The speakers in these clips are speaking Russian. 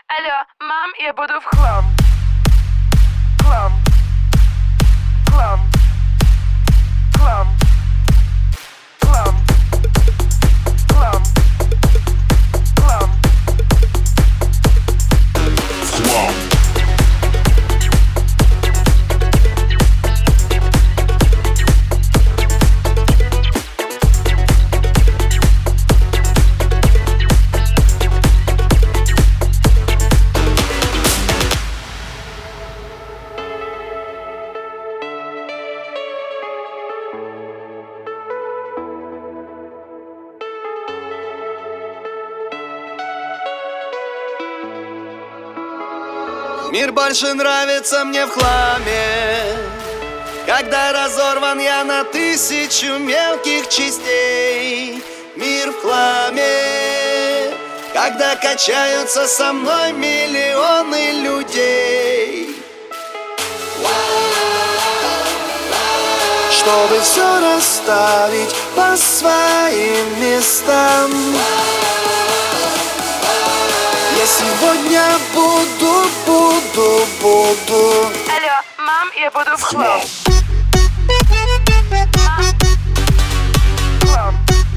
Алло, мам, я буду в хлам. Хлам. Хлам. Хлам. Хлам. Хлам. Хлам. Хлам. Мир больше нравится мне в хламе, когда разорван я на тысячу мелких частей. Мир в хламе, когда качаются со мной миллионы людей. Чтобы все расставить по своим местам, я сегодня буду. Алло, мам, я буду в хлам. Хлам.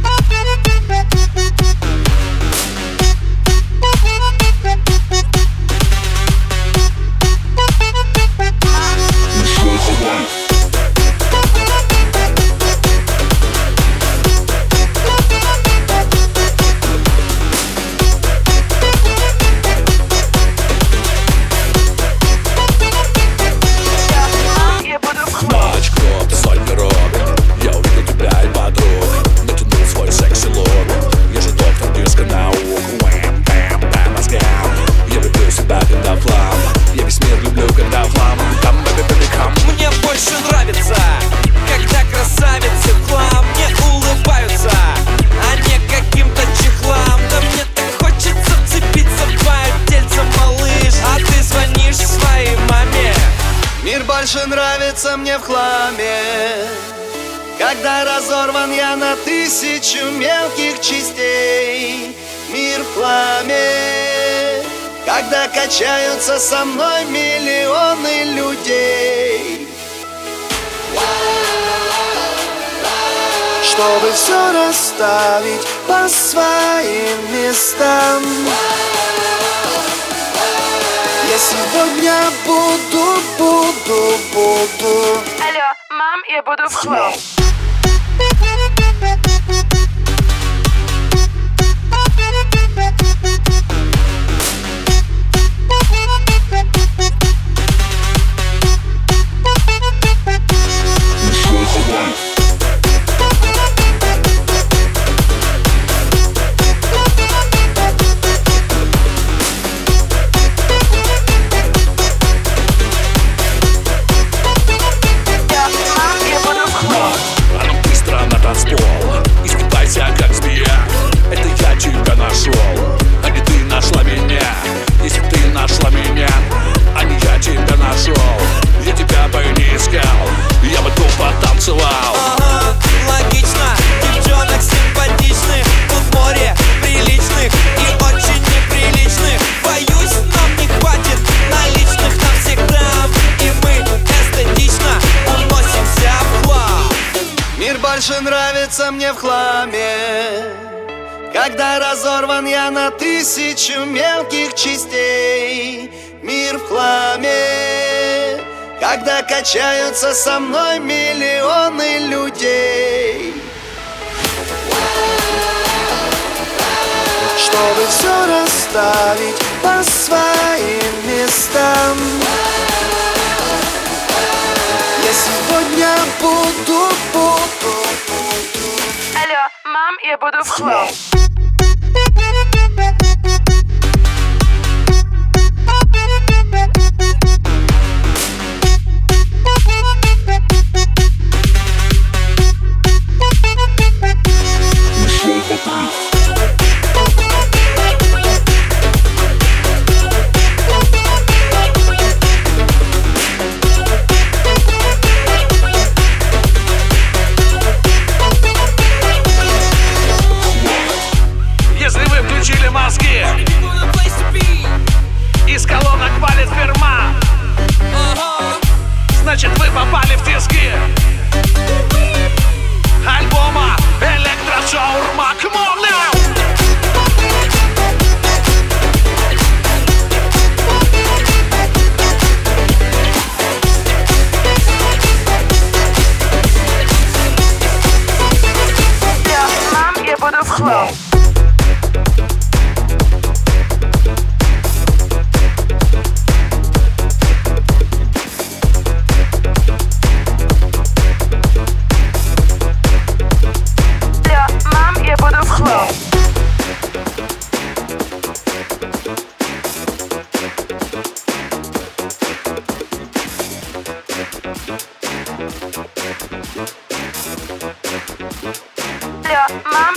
Мне больше нравится, когда красавицы в хлам мне улыбаются, а не каким-то чехлам. Да мне так хочется вцепиться в твое тельце, малыш, а ты звонишь своей маме. Мир больше нравится мне в хламе, когда разорван я на тысячу мелких частей. Мир в хламе, когда качаются со мной миллионы людей. Чтобы все расставить по своим местам, я сегодня буду. Алло, мам, я буду в хлам. Как змея, это я тебя нашел, а не ты нашла меня. Если ты нашла меня, а не я тебя нашел, я тебя бы не искал, я бы тупо танцевал. Ага, логично, девчонок симпатичных, тут море приличных и очень неприличных. Боюсь, нам не хватит наличных навсегда, и мы эстетично уносимся в хлам. Мир больше нравится мне в хламе, когда разорван я на тысячу мелких частей. Мир в хламе, когда качаются со мной миллионы людей. Чтобы все расставить по своим местам, я сегодня буду. Алло, мам, я буду в хлам.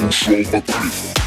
ушел в отрыв.